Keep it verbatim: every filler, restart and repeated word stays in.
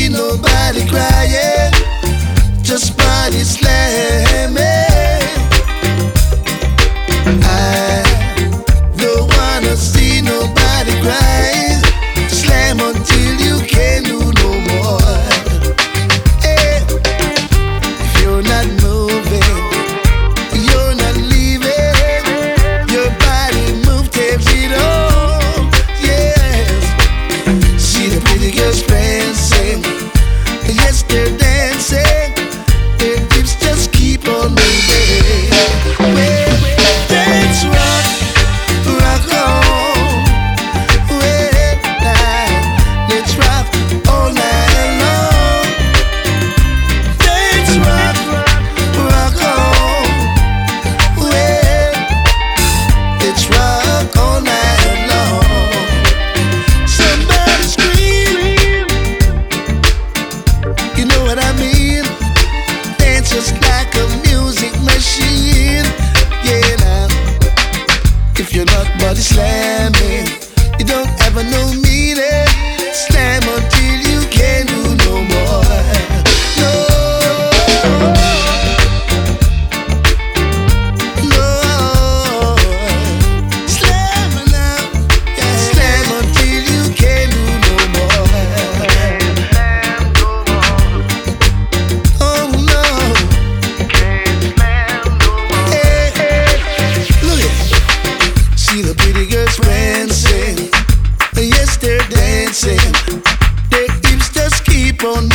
nobody crying, just body slamming. I don't wanna see nobody cry. Slam until you can't do no more. Hey, if you're not moving, you're not leaving. Your body move takes it all. Yes, see the pretty girls dancing. Yes, they're dancing. Their hips just keep on moving. Well, dance, rock, rock on. Well, let's rock all night long. Dance, rock, rock on. Well, let's rock all night long. Somebody scream, you know what I mean? Dance just like a music machine. Yeah, now, if you're not body slamming, you don't ever know meaning. Slam until you can't do no more. No, no. Slam now, yeah. Slam until you can't do no more. Oh no. Hey, hey. Look it. See the pretty girls dancing. Yes, they're dancing. Their hips just keep on